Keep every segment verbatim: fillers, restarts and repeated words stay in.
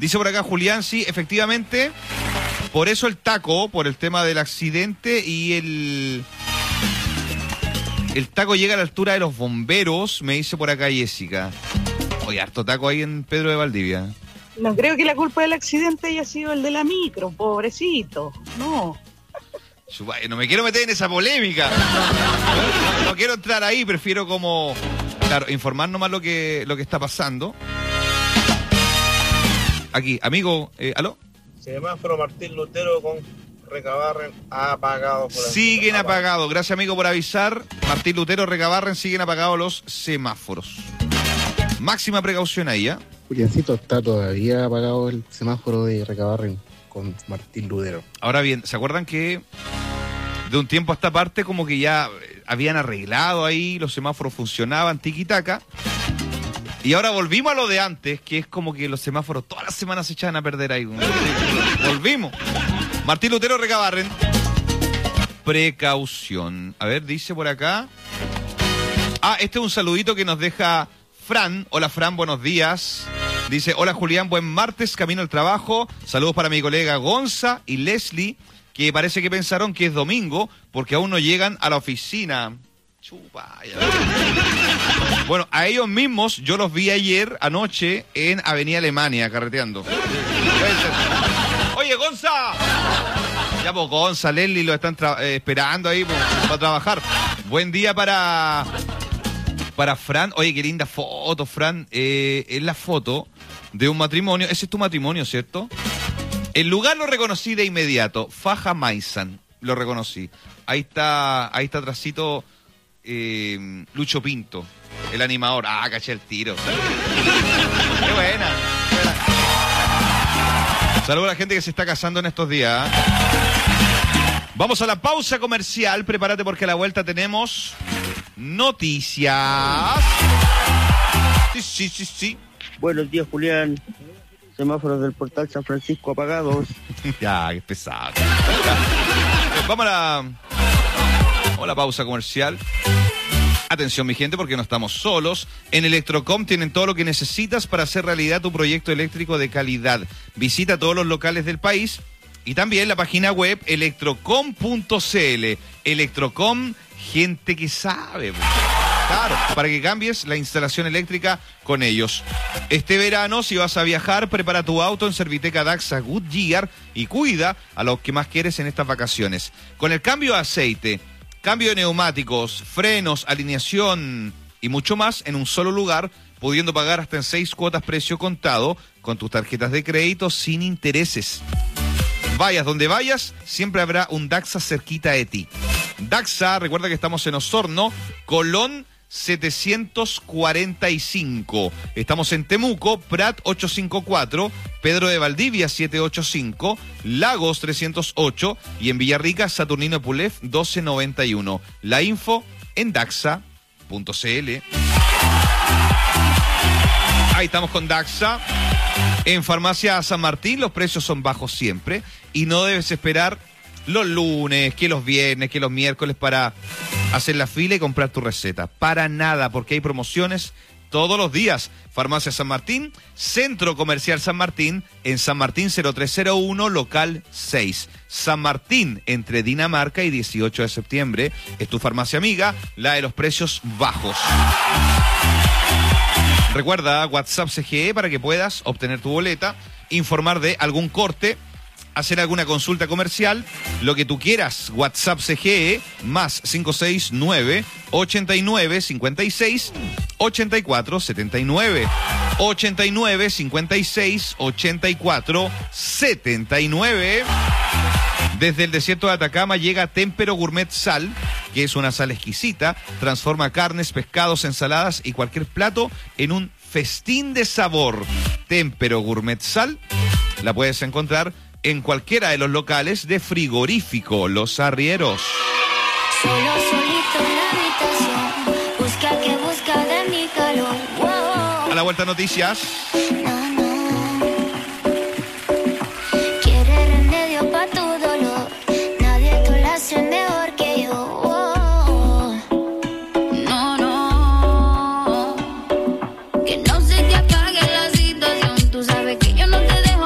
Dice por acá Julián, sí, efectivamente, por eso el taco, por el tema del accidente y el... El taco llega a la altura de los bomberos, me dice por acá Jessica. Oye, harto taco ahí en Pedro de Valdivia. No creo que la culpa del accidente haya sido el de la micro, pobrecito. No. No me quiero meter en esa polémica. No, no quiero entrar ahí, prefiero como... Claro, informar nomás lo que, lo que está pasando. Aquí, amigo, eh, ¿aló? Semáforo Martín Lutero con Recabarren apagado. Por siguen apagados. Gracias, amigo, por avisar. Martín Lutero, Recabarren, siguen apagados los semáforos. Máxima precaución ahí, ¿eh? Juliancito, está todavía apagado el semáforo de Recabarren con Martín Lutero. Ahora bien, ¿se acuerdan que de un tiempo a esta parte como que ya habían arreglado ahí, los semáforos funcionaban, tiki-taka? Y ahora volvimos a lo de antes, que es como que los semáforos todas las semanas se echaban a perder ahí. Volvimos. Martín Lutero, Recabarren. Precaución. A ver, dice por acá. Ah, este es un saludito que nos deja Fran. Hola, Fran, buenos días. Dice, hola, Julián, buen martes, camino al trabajo. Saludos para mi colega Gonza y Leslie, que parece que pensaron que es domingo porque aún no llegan a la oficina. Chupa. Bueno, a ellos mismos yo los vi ayer anoche en Avenida Alemania carreteando. Oye, Gonza. Ya, pues, Gonza, Leslie lo están tra- eh, esperando ahí pues, para trabajar. Buen día para para Fran. Oye, qué linda foto, Fran. Eh, es la foto de un matrimonio. Ese es tu matrimonio, ¿cierto? El lugar lo reconocí de inmediato. Faja Maizan. Lo reconocí. Ahí está, ahí está atrásito eh, Lucho Pinto, el animador. Ah, caché el tiro. Qué buena. Saludos a la gente que se está casando en estos días. Vamos a la pausa comercial. Prepárate porque a la vuelta tenemos noticias. Sí, sí, sí, sí. Buenos días, Julián. Semáforos del portal San Francisco apagados. Ya, qué pesado. Vamos a la, vamos a la pausa comercial. Atención, mi gente, porque no estamos solos. En Electrocom tienen todo lo que necesitas para hacer realidad tu proyecto eléctrico de calidad. Visita todos los locales del país y también la página web electrocom punto c l. Electrocom, gente que sabe. Claro, para que cambies la instalación eléctrica con ellos. Este verano, si vas a viajar, prepara tu auto en Serviteca Daxa Goodyear y cuida a los que más quieres en estas vacaciones. Con el cambio de aceite, cambio de neumáticos, frenos, alineación y mucho más en un solo lugar, pudiendo pagar hasta en seis cuotas precio contado con tus tarjetas de crédito sin intereses. Vayas donde vayas, siempre habrá un Daxa cerquita de ti. Daxa, recuerda que estamos en Osorno, Colón setecientos cuarenta y cinco. Estamos en Temuco, Prat ochocientos cincuenta y cuatro, Pedro de Valdivia setecientos ochenta y cinco, Lagos trescientos ocho y en Villarrica, Saturnino Pulef doce noventa y uno. La info en daxa punto c l. Ahí estamos con Daxa. En Farmacia San Martín los precios son bajos siempre y no debes esperar los lunes, que los viernes, que los miércoles para hacer la fila y comprar tu receta. Para nada, porque hay promociones todos los días. Farmacia San Martín, Centro Comercial San Martín, en San Martín cero tres cero uno, local seis. San Martín, entre Dinamarca y dieciocho de septiembre. Es tu farmacia amiga, la de los precios bajos. Recuerda, WhatsApp C G E para que puedas obtener tu boleta, informar de algún corte, hacer alguna consulta comercial, lo que tú quieras. WhatsApp C G E más cinco seis nueve, ochenta y nueve, cincuenta y seis, ochenta y cuatro, setenta y nueve. ochenta y nueve, cincuenta y seis, ochenta y cuatro, setenta y nueve. Desde el desierto de Atacama llega Tempero Gourmet Sal, que es una sal exquisita, transforma carnes, pescados, ensaladas y cualquier plato en un festín de sabor. Tempero Gourmet Sal la puedes encontrar en cualquiera de los locales de Frigorífico Los Arrieros. Solo solito en la habitación, busca que busca de mi calor. Wow. A la vuelta noticias. No, no. Quiere remedio pa' tu dolor, nadie te lo hace mejor que yo. Wow. No, no. Que no se te apague la situación, tú sabes que yo no te dejo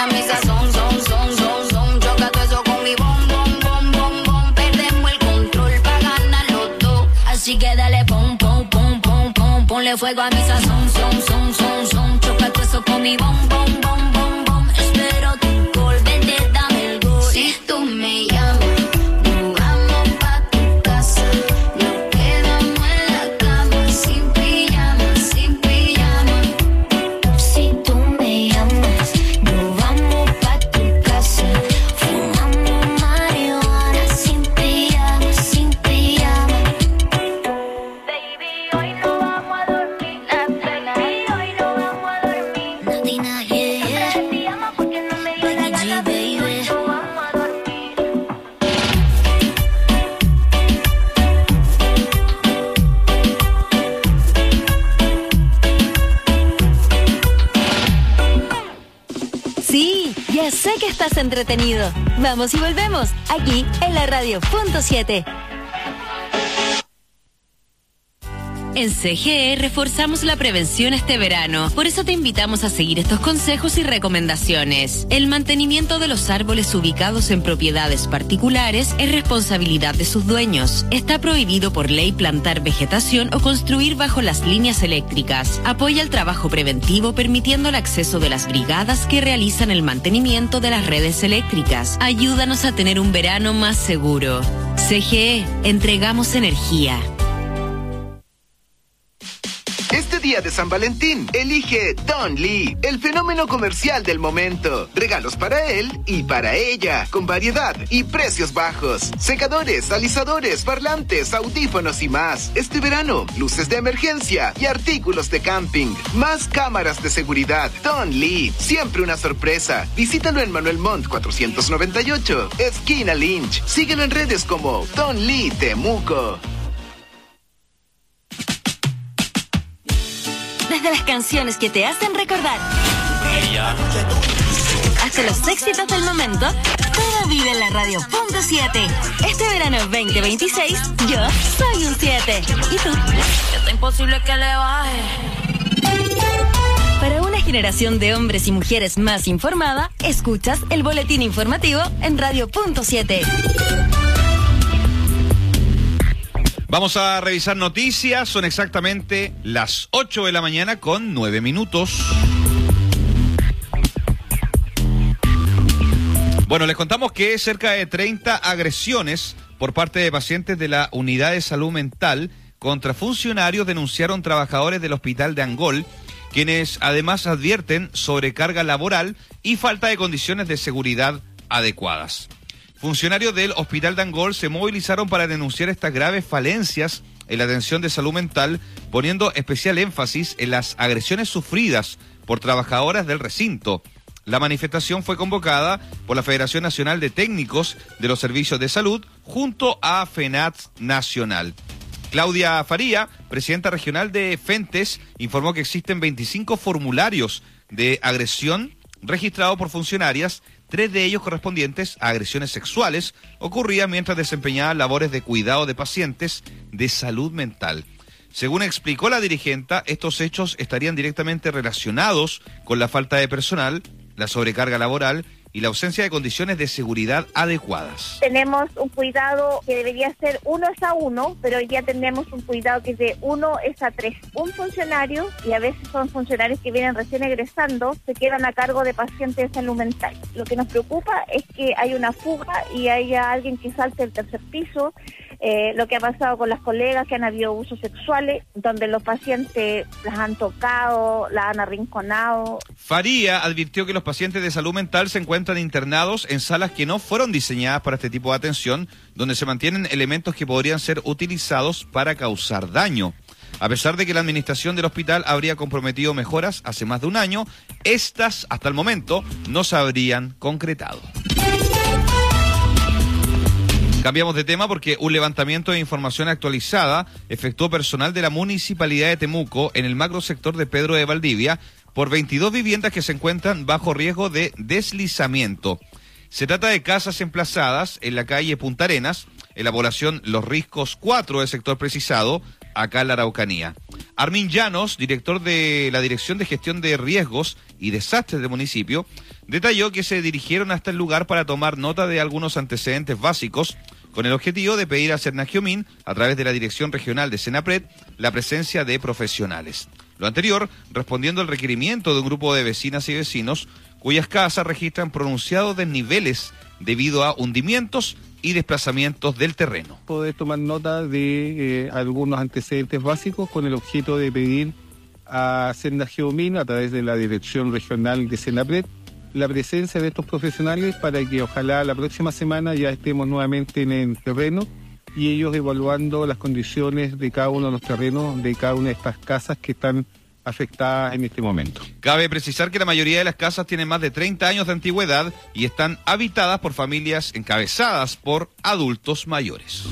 a mi sazón, son, son, son, son. Choca todo eso con mi bom, bom, bom, bom, bom. Perdemos el control pa' ganar los dos. Así que dale pom, pom, pom, pom, pom. Ponle fuego a mi sazón, son, son, son, son. Choca todo eso con mi bom, bom, bom, bom, bom. Espero tu gol, vente, dame el gol. Si tú me llamas, nos vamos pa' tu casa. Nos quedamos en la cama, sin pijama, sin pijama. Si tú me llamas, nos vamos pa' tu casa. Fumamos marihuana, sin pijama, sin pijama. Baby, hoy no vamos a dormir, baby, hoy no vamos a dormir. Nadina, yeah, yeah. Te llama porque no me dio la gana, baby, hoy no vamos a dormir. Sí, ya sé que estás entretenido. Vamos y volvemos, aquí en la radio punto siete. En C G E reforzamos la prevención este verano. Por eso te invitamos a seguir estos consejos y recomendaciones. El mantenimiento de los árboles ubicados en propiedades particulares es responsabilidad de sus dueños. Está prohibido por ley plantar vegetación o construir bajo las líneas eléctricas. Apoya el trabajo preventivo permitiendo el acceso de las brigadas que realizan el mantenimiento de las redes eléctricas. Ayúdanos a tener un verano más seguro. C G E, entregamos energía. Este día de San Valentín, elige Don Lee, el fenómeno comercial del momento. Regalos para él y para ella, con variedad y precios bajos. Secadores, alisadores, parlantes, audífonos y más. Este verano, luces de emergencia y artículos de camping. Más cámaras de seguridad. Don Lee, siempre una sorpresa. Visítalo en Manuel Montt cuatrocientos noventa y ocho, esquina Lynch. Síguelo en redes como Don Lee Temuco. Desde las canciones que te hacen recordar hasta los éxitos del momento, todo vive en la radio punto siete. Este verano veinte veintiséis, yo soy un siete. ¿Y tú? Está imposible que le baje. Para una generación de hombres y mujeres más informada, escuchas el boletín informativo en radio punto siete. Vamos a revisar noticias, son exactamente las ocho de la mañana con nueve minutos. Bueno, les contamos que cerca de treinta agresiones por parte de pacientes de la Unidad de Salud Mental contra funcionarios denunciaron trabajadores del Hospital de Angol, quienes además advierten sobrecarga laboral y falta de condiciones de seguridad adecuadas. Funcionarios del Hospital de Angol se movilizaron para denunciar estas graves falencias en la atención de salud mental, poniendo especial énfasis en las agresiones sufridas por trabajadoras del recinto. La manifestación fue convocada por la Federación Nacional de Técnicos de los Servicios de Salud junto a FENATS Nacional. Claudia Faría, presidenta regional de FENTES, informó que existen veinticinco formularios de agresión registrados por funcionarias, tres de ellos correspondientes a agresiones sexuales ocurridas mientras desempeñaban labores de cuidado de pacientes de salud mental. Según explicó la dirigenta, estos hechos estarían directamente relacionados con la falta de personal, la sobrecarga laboral y la ausencia de condiciones de seguridad adecuadas. Tenemos un cuidado que debería ser uno es a uno, pero hoy día tenemos un cuidado que es de uno es a tres. Un funcionario, y a veces son funcionarios que vienen recién egresando, se quedan a cargo de pacientes de salud mental. Lo que nos preocupa es que hay una fuga y haya alguien que salte el tercer piso. Eh, lo que ha pasado con las colegas que han habido abusos sexuales, donde los pacientes las han tocado, las han arrinconado. Faría advirtió que los pacientes de salud mental se encuentran internados en salas que no fueron diseñadas para este tipo de atención, donde se mantienen elementos que podrían ser utilizados para causar daño. A pesar de que la administración del hospital habría comprometido mejoras hace más de un año, estas, hasta el momento, no se habrían concretado. Cambiamos de tema porque un levantamiento de información actualizada efectuó personal de la Municipalidad de Temuco en el macrosector de Pedro de Valdivia por veintidós viviendas que se encuentran bajo riesgo de deslizamiento. Se trata de casas emplazadas en la calle Punta Arenas, en la población Los Riscos cuatro del sector precisado, acá en la Araucanía. Armin Llanos, director de la Dirección de Gestión de Riesgos y Desastres del municipio, detalló que se dirigieron hasta el lugar para tomar nota de algunos antecedentes básicos con el objetivo de pedir a Sernagiomín, a través de la Dirección Regional de Senapred, la presencia de profesionales. Lo anterior respondiendo al requerimiento de un grupo de vecinas y vecinos cuyas casas registran pronunciados desniveles debido a hundimientos y desplazamientos del terreno. Poder tomar nota de eh, algunos antecedentes básicos con el objeto de pedir a Sernagiomín, a través de la Dirección Regional de Senapred, la presencia de estos profesionales para que ojalá la próxima semana ya estemos nuevamente en el terreno y ellos evaluando las condiciones de cada uno de los terrenos, de cada una de estas casas que están afectadas en este momento. Cabe precisar que la mayoría de las casas tienen más de treinta años de antigüedad y están habitadas por familias encabezadas por adultos mayores.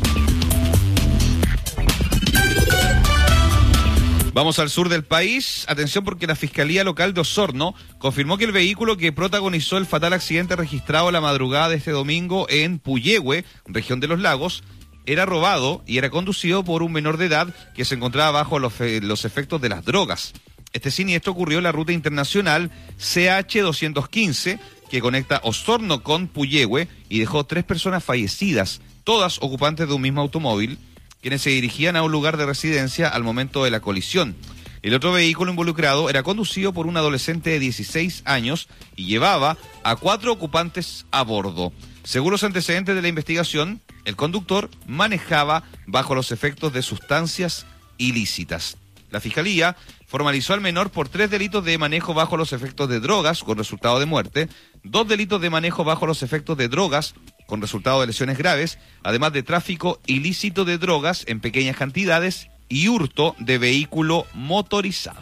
Vamos al sur del país. Atención, porque la Fiscalía Local de Osorno confirmó que el vehículo que protagonizó el fatal accidente registrado la madrugada de este domingo en Puyehue, región de Los Lagos, era robado y era conducido por un menor de edad que se encontraba bajo los, los efectos de las drogas. Este siniestro ocurrió en la ruta internacional C H doscientos quince, que conecta Osorno con Puyehue y dejó tres personas fallecidas, todas ocupantes de un mismo automóvil, quienes se dirigían a un lugar de residencia al momento de la colisión. El otro vehículo involucrado era conducido por un adolescente de dieciséis años y llevaba a cuatro ocupantes a bordo. Según los antecedentes de la investigación, el conductor manejaba bajo los efectos de sustancias ilícitas. La Fiscalía formalizó al menor por tres delitos de manejo bajo los efectos de drogas con resultado de muerte, dos delitos de manejo bajo los efectos de drogas con resultado de lesiones graves, además de tráfico ilícito de drogas en pequeñas cantidades y hurto de vehículo motorizado.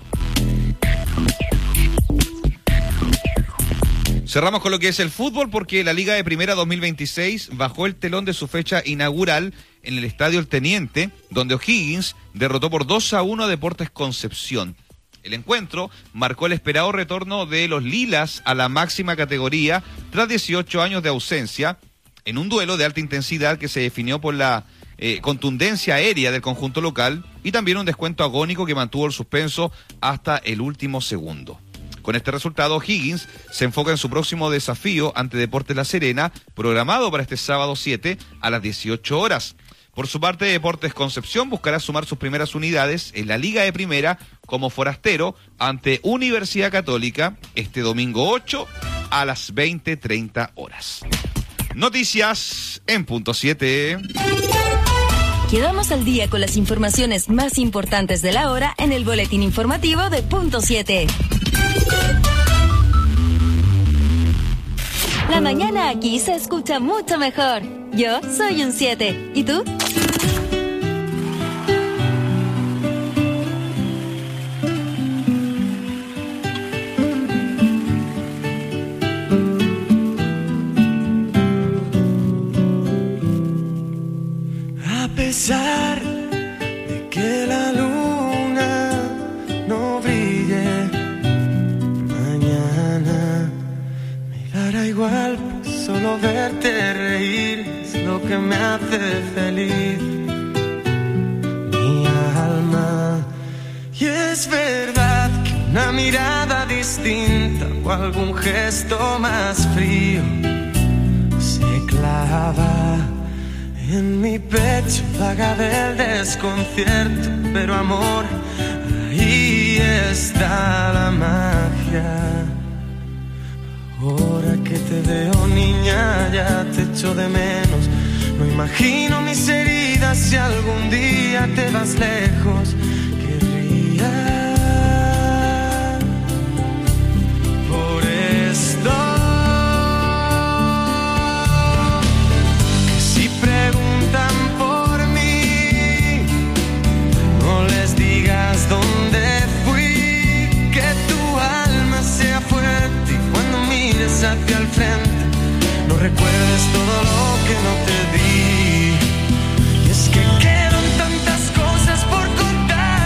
Cerramos con lo que es el fútbol, porque la Liga de Primera dos mil veintiséis bajó el telón de su fecha inaugural en el Estadio El Teniente, donde O'Higgins derrotó por dos a uno a Deportes Concepción. El encuentro marcó el esperado retorno de los Lilas a la máxima categoría tras dieciocho años de ausencia, en un duelo de alta intensidad que se definió por la eh, contundencia aérea del conjunto local y también un descuento agónico que mantuvo el suspenso hasta el último segundo. Con este resultado, Higgins se enfoca en su próximo desafío ante Deportes La Serena, programado para este sábado siete a las dieciocho horas. Por su parte, Deportes Concepción buscará sumar sus primeras unidades en la Liga de Primera como forastero ante Universidad Católica este domingo ocho a las veinte treinta horas. Noticias en punto siete. Quedamos al día con las informaciones más importantes de la hora en el boletín informativo de punto siete. La mañana aquí se escucha mucho mejor. Yo soy un siete. ¿Y tú? A pesar de que la luna no brille mañana, me dará igual, pues solo verte reír es lo que me hace feliz mi alma. Y es verdad que una mirada distinta o algún gesto más frío se clava en mi pecho, vaga del desconcierto, pero amor, ahí está la magia. Ahora que te veo, niña, ya te echo de menos. No imagino mis heridas si algún día te vas lejos. Querría por esto que si preguntan por mí, no les digas dónde fui, que tu alma sea fuerte y cuando mires hacia el frente no recuerdes todo lo que no te di. Y es que quedan tantas cosas por contar.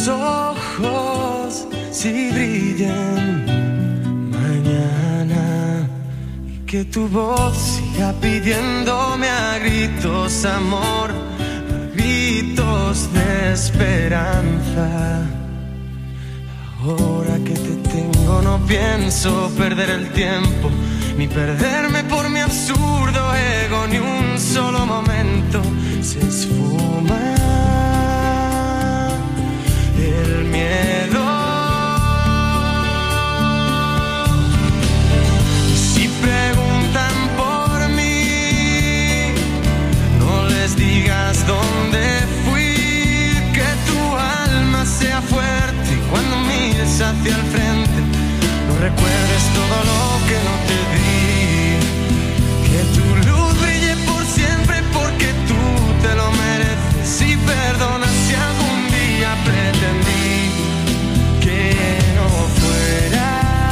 tus ojos si brillan mañana, y que tu voz siga pidiéndome a gritos amor, a gritos de esperanza. Ahora que te tengo no pienso perder el tiempo, ni perderme por mi absurdo ego, ni un solo momento. Se esfuma el miedo. Si preguntan por mí, no les digas dónde fui, que tu alma sea fuerte y cuando mires hacia el frente no recuerdes todo lo que no te di, que tu luz brille por siempre porque tú te lo mereces, y perdona si algún día pretendí que no fueras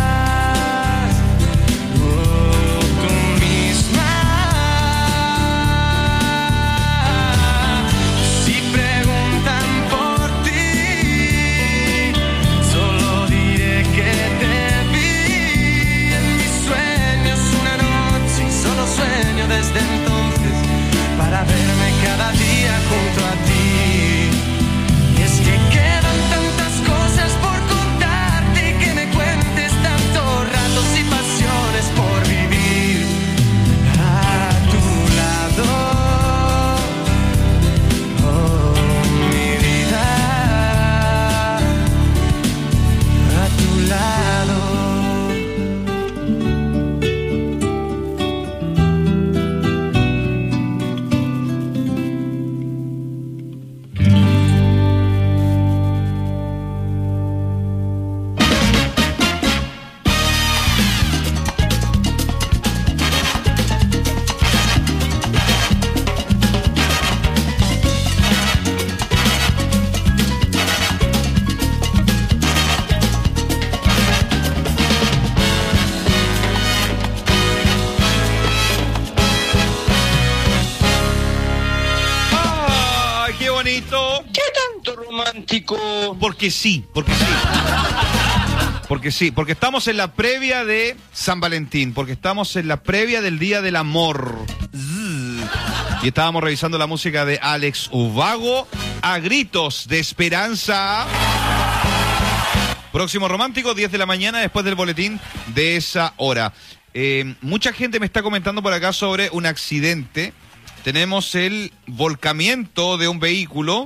oh, tú misma. Si preguntan por ti, solo diré que te vi en mis sueños una noche y solo sueño desde entonces para verme cada día junto a ti. Y es que quedan tantas cosas por contarte y que me cuentes tantos ratos y pasiones por vivir a tu lado. Oh, mi vida, a tu lado. ¡Ay, qué bonito! ¿Qué tanto romántico? Porque sí, porque sí. Porque sí, porque estamos en la previa de San Valentín, porque estamos en la previa del Día del Amor. Zzz. Y estábamos revisando la música de Alex Ubago, A Gritos de Esperanza. Próximo romántico, diez de la mañana, después del boletín de esa hora. Eh, mucha gente me está comentando por acá sobre un accidente. Tenemos el volcamiento de un vehículo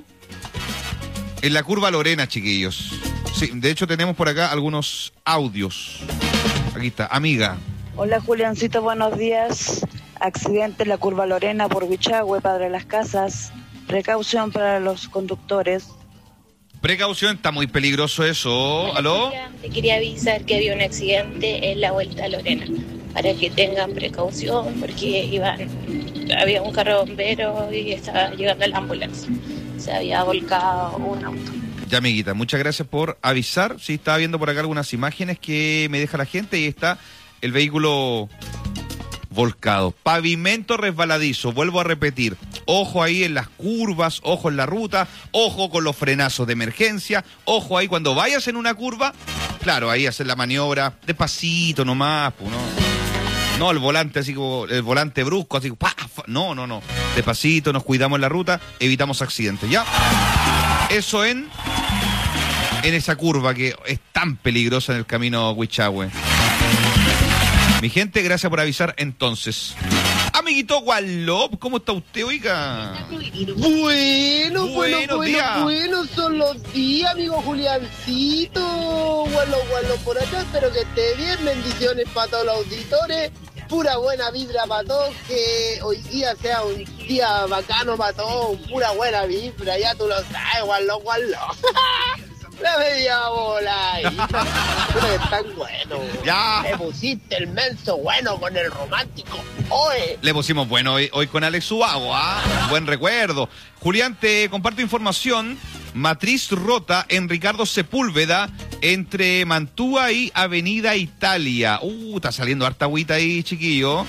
en la curva Lorena, chiquillos. Sí, de hecho tenemos por acá algunos audios. Aquí está, amiga. Hola Juliancito, buenos días. Accidente en la curva Lorena por Huichagüe, Padre Las Casas. Precaución para los conductores. Precaución, está muy peligroso eso. ¿Aló? Te quería avisar que había un accidente en la vuelta a Lorena, para que tengan precaución, porque iban, había un carro de bomberos y estaba llegando la ambulancia. Se había volcado un auto. Ya, amiguita, muchas gracias por avisar. Sí, estaba viendo por acá algunas imágenes que me deja la gente y está el vehículo volcado. Pavimento resbaladizo, vuelvo a repetir. Ojo ahí en las curvas, ojo en la ruta, ojo con los frenazos de emergencia, ojo ahí cuando vayas en una curva. Claro, ahí hacer la maniobra despacito nomás, pues, ¿no? No el volante así como, el volante brusco, así como, ¡paf! No, no, no. Despacito, nos cuidamos en la ruta, evitamos accidentes, ¿ya? Eso en, en esa curva que es tan peligrosa en el camino Huichagüe. Mi gente, gracias por avisar entonces. Amiguito Wallop, ¿cómo está usted, oiga? Bueno, bueno, bueno, días. bueno, son los días, amigo Juliancito. Gualo, gualo por acá, espero que esté bien. Bendiciones para todos los auditores. Pura buena vibra para todos, que hoy día sea un día bacano para todos. Pura buena vibra, ya tú lo sabes, gualo, gualo. La media bola ahí. Pero es tan bueno. Ya. Le pusiste el menso bueno con el romántico. Oye. Le pusimos bueno hoy, hoy con Alex Ubago, ¿ah? Buen recuerdo. Julián, te comparto información. Matriz rota en Ricardo Sepúlveda entre Mantua y Avenida Italia. Uh, está saliendo harta agüita ahí, chiquillo.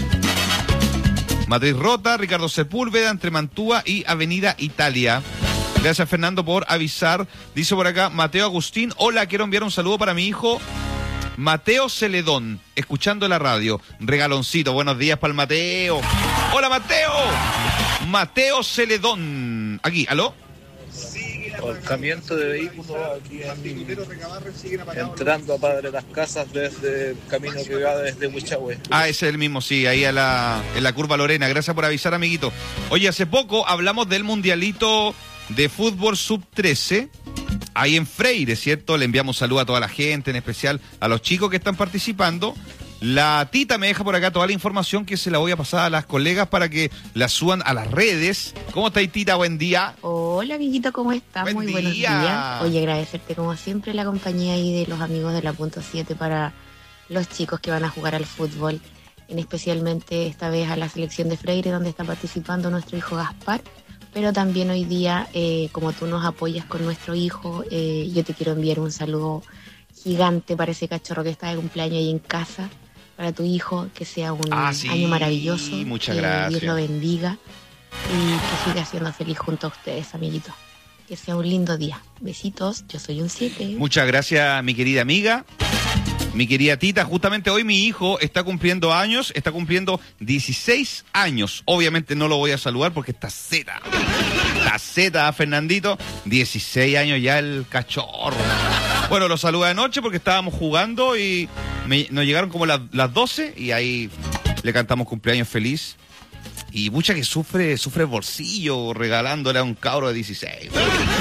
Matriz rota, Ricardo Sepúlveda entre Mantua y Avenida Italia. Gracias, Fernando, por avisar. Dice por acá Mateo Agustín, hola, quiero enviar un saludo para mi hijo Mateo Celedón, escuchando la radio. Regaloncito, buenos días para el Mateo. Hola, Mateo. Mateo Celedón. Aquí, ¿aló? Volcamiento de vehículos aquí en, entrando a Padre Las Casas desde el camino que va desde Huichahue. Ah, ese es el mismo, sí, ahí a la, en la curva Lorena. Gracias por avisar, amiguito. Oye, hace poco hablamos del mundialito de fútbol sub trece, ahí en Freire, ¿cierto? Le enviamos saludos a toda la gente, en especial a los chicos que están participando. La Tita me deja por acá toda la información que se la voy a pasar a las colegas para que la suban a las redes. ¿Cómo está, Tita? Buen día. Hola, amiguito, ¿cómo estás? Buen Muy día. buenos días. Oye, agradecerte como siempre la compañía ahí de los amigos de la Punto siete para los chicos que van a jugar al fútbol, en especialmente esta vez a la selección de Freire, donde está participando nuestro hijo Gaspar. Pero también hoy día, eh, como tú nos apoyas con nuestro hijo, eh, yo te quiero enviar un saludo gigante para ese cachorro que está de cumpleaños ahí en casa. Para tu hijo, que sea un ah, sí. año maravilloso. Muchas que gracias. Dios lo bendiga y que siga siendo feliz junto a ustedes, amiguitos. Que sea un lindo día. Besitos, yo soy un siete. Muchas gracias, mi querida amiga. Mi querida Tita, justamente hoy mi hijo está cumpliendo años, está cumpliendo dieciséis años. Obviamente no lo voy a saludar porque está zeta. Está zeta, Fernandito. dieciséis años ya el cachorro. Bueno, lo saludé anoche porque estábamos jugando y me, nos llegaron como las, las doce y ahí le cantamos cumpleaños feliz. Y mucha que sufre, sufre el bolsillo regalándole a un cabro de dieciséis.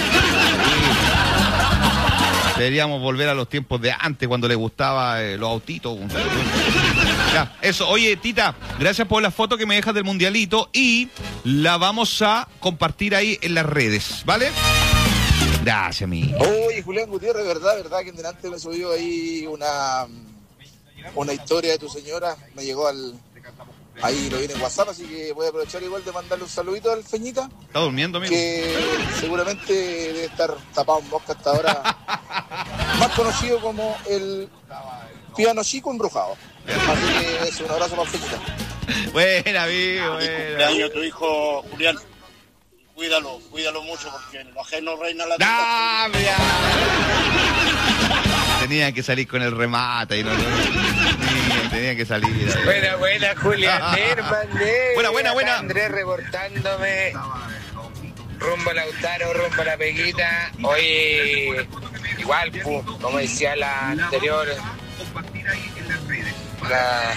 Deberíamos volver a los tiempos de antes, cuando le gustaba eh, los autitos. Ya, eso. Oye, Tita, gracias por la foto que me dejas del mundialito y la vamos a compartir ahí en las redes, ¿vale? Gracias, mi. Oye, Julián Gutiérrez, verdad, verdad que en delante me subió ahí una una historia de tu señora, me llegó al ahí lo viene en WhatsApp, así que voy a aprovechar igual de mandarle un saludito al Feñita. Está durmiendo, amigo. Que seguramente debe estar tapado en mosca hasta ahora. Más conocido como el piano chico embrujado. Así que es un abrazo para Feñita. Buena, amigo, buena. Cumpleaños tu hijo, Julián. Cuídalo, cuídalo mucho porque en lo ajeno reina la ¡Ah, Tenían que salir con el remate y no, no, no tenían que salir. Buena, buena, Julián, hermano. Buena, buena, buena. Andrés reportándome. Rumbo a Lautaro, rumbo a la Peguita. Hoy, igual, pu, como decía la anterior, la,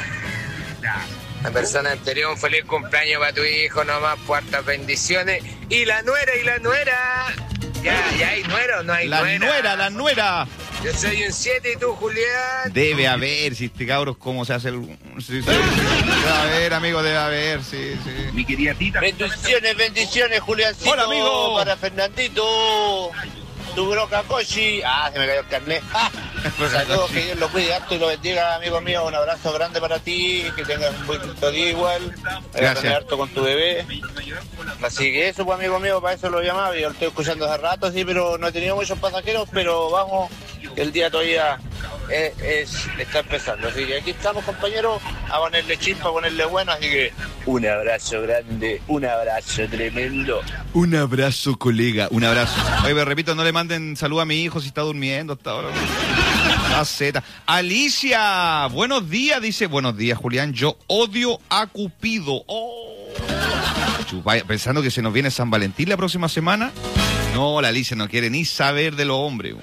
la persona anterior, un feliz cumpleaños para tu hijo, nomás, puertas bendiciones. Y la nuera, y la nuera. Ya, ya hay nuera o no hay la nuera. La nuera, la nuera. Yo soy un siete y tú, Julián. Debe haber, si este cabros, cómo se hace el... Sí, sí. Debe haber, amigo, debe haber, sí, sí. Mi querida Tita. Bendiciones, bendiciones, Juliancito. Hola, amigo. Para Fernandito. Tu broca Cochi. Ah, se me cayó el carnet. Ah, saludos, que Dios lo cuide harto y lo bendiga, amigo mío. Un abrazo grande para ti. Que tengas un buen día igual. Gracias. Harto con tu bebé. Así que eso, pues, amigo mío, para eso lo llamaba. Yo lo estoy escuchando hace rato, sí, pero no he tenido muchos pasajeros. Pero vamos, el día todavía es, es, está empezando. Así que aquí estamos, compañeros, a ponerle chispa, a ponerle bueno. Así que un abrazo grande, un abrazo tremendo. Un abrazo, colega, un abrazo. Oye, me repito, no le manden salud a mi hijo si está durmiendo hasta ahora. La zeta. Alicia, buenos días, dice. Buenos días, Julián. Yo odio a Cupido. Oh. Chupaya, pensando que se nos viene San Valentín la próxima semana. No, la Alicia no quiere ni saber de los hombres.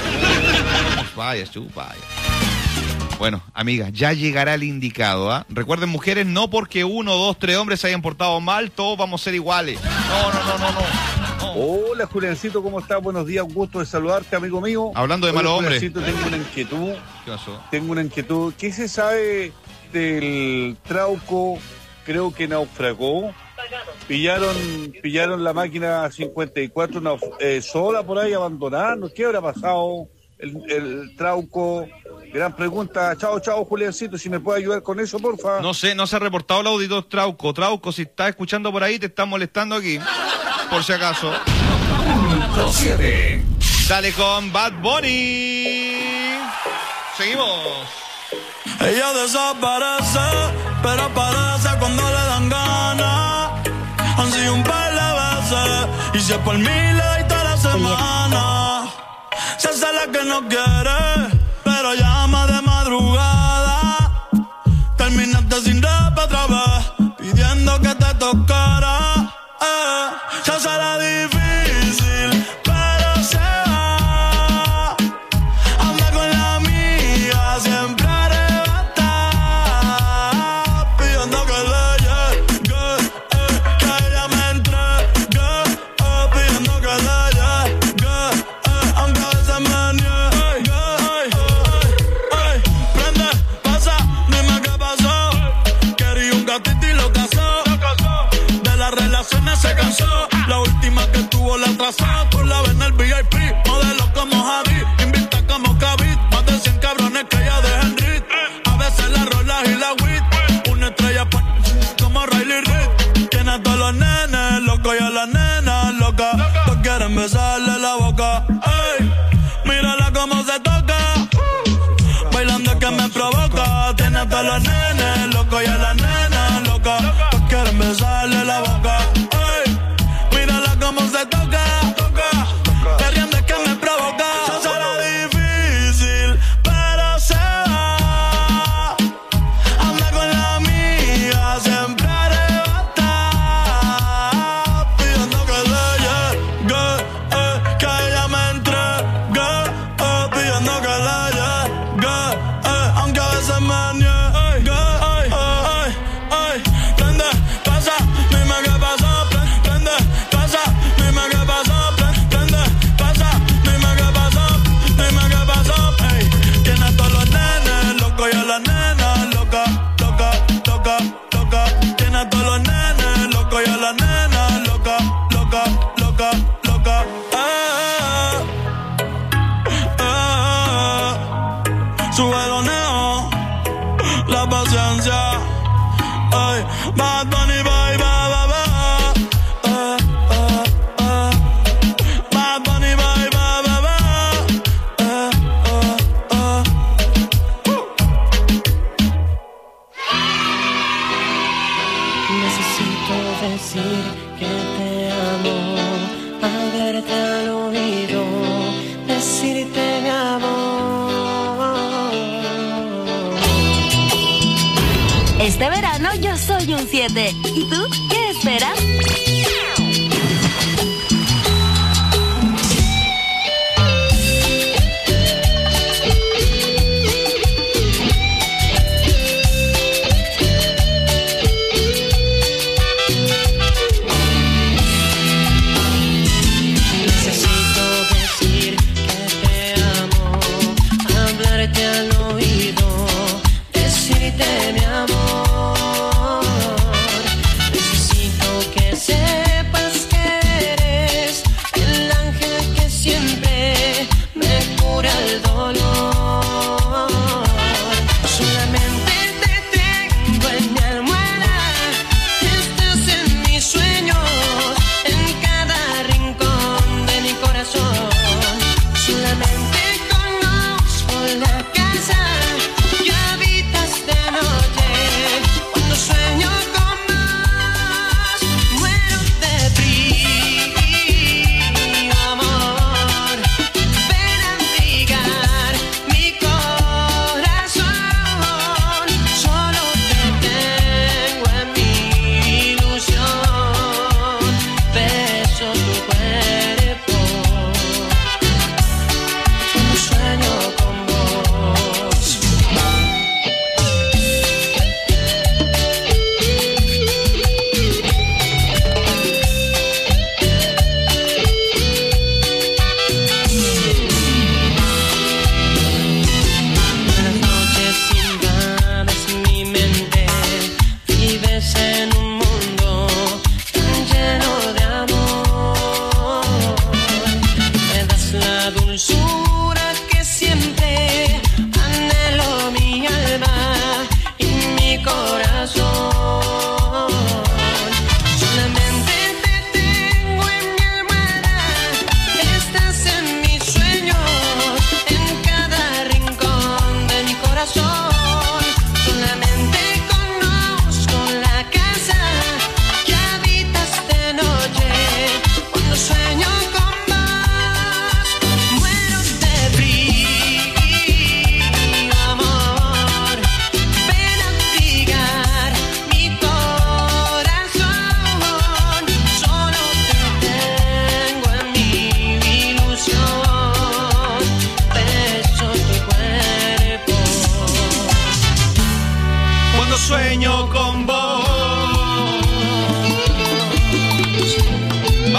Vaya, chupaya. Bueno, amiga, ya llegará el indicado, ¿ah? ¿eh? Recuerden, mujeres, no porque uno, dos, tres hombres se hayan portado mal, todos vamos a ser iguales. No, no, no, no, no. no. Hola, Juliancito, ¿cómo estás? Buenos días, un gusto de saludarte, amigo mío. Hablando de malos hombres. Juliancito, tengo una inquietud. ¿Qué pasó? Tengo una inquietud. ¿Qué se sabe del Trauco? Creo que naufragó. Pillaron pillaron la máquina cincuenta y cuatro nauf- eh, sola por ahí, abandonada. ¿Qué habrá pasado? El, el Trauco, gran pregunta. Chao, chao, Juliancito, si me puede ayudar con eso, porfa. No sé, no se ha reportado el auditor Trauco. Trauco, si estás escuchando por ahí, te están molestando aquí, por si acaso. siete. Dale con Bad Bunny. Seguimos. Ella desaparece, pero aparece cuando le dan ganas. Han sido un par de veces, y si es por mí le doy toda la semana. Se hace la que no quiere, pero llama de madrugada. Terminaste sin rap otra vez, pidiendo que te tocara. Eh, se hace la difícil, pero se va. Anda con la amiga, siempre arrebata, pidiendo que le llegue, eh, que ella me entregue, eh, pidiendo que le llegue, eh, aunque a veces me niegue. Ey, ey, ey, prende, pasa, dime qué pasó. Quería un gatito y lo casó. De las relaciones se cansó. La última que tuvo la atrasó. Tú la ves en el V I P, modelo como Javi, invita como Kavit. Más de cien cabrones que ella deja en rit. A veces la rolas y la wit. Una estrella pues, como Riley Reid. Tiene a todos los nenes locos y a las nenas locas. Todos quieren besarle la boca. Ey, mírala cómo se toca. Bailando es que me provoca. Tiene a todos los nenes locos y a las nenas locas. Todos quieren besarle la boca. Ey, mírala cómo se toca. Perreando es que me provoca. Se será difícil, pero se va. Anda con la amiga, siempre arrebata, pidiendo que le llegue, eh, que ella me entregue, eh, pidiendo que le llegue, eh, aunque a veces me niegue. Ey, ey, ey, prende, pasa, dime qué pasó. Prende, pasa, dime qué pasó. Prende, pasa, dime qué pasó. Dime qué pasó. Ey, tiene a todos los nenes locos y a las nenas locas. Loca, loca, loca. Tiene a todos los nenes locos y a las nenas locas. Loca, loca, loca. Eh, eh, eh. Sube los neo, la paciencia. Ay, Bad Bunny, bye, bye, bye, bye. Eh, eh, eh. Bad Bunny, bye, bye, bye, bye. Eh, eh, eh. Necesito decir que te amo, hablarte al oído, decirte mi amor. Este verano yo soy un siete. ¿Y tú qué esperas? Necesito decir que te amo, hablarte al oído, decirte mi amor. Necesito